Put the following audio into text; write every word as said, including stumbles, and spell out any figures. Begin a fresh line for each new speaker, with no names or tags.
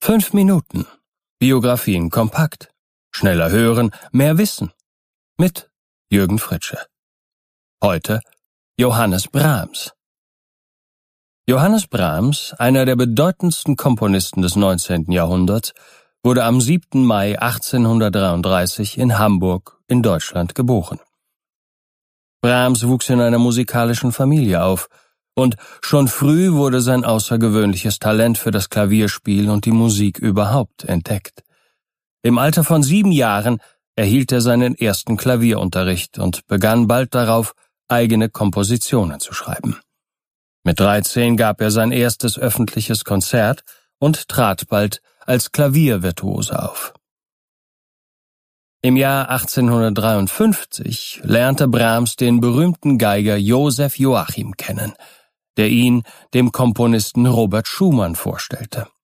Fünf Minuten. Biografien kompakt. Schneller hören, mehr wissen. Mit Jürgen Fritsche. Heute Johannes Brahms. Johannes Brahms, einer der bedeutendsten Komponisten des neunzehnten Jahrhunderts, wurde am siebten Mai achtzehnhundertdreiunddreißig in Hamburg in Deutschland geboren. Brahms wuchs in einer musikalischen Familie auf, und schon früh wurde sein außergewöhnliches Talent für das Klavierspiel und die Musik überhaupt entdeckt. Im Alter von sieben Jahren erhielt er seinen ersten Klavierunterricht und begann bald darauf, eigene Kompositionen zu schreiben. Mit dreizehn gab er sein erstes öffentliches Konzert und trat bald als Klaviervirtuose auf. Im Jahr achtzehnhundertdreiundfünfzig lernte Brahms den berühmten Geiger Joseph Joachim kennen, der ihn dem Komponisten Robert Schumann vorstellte.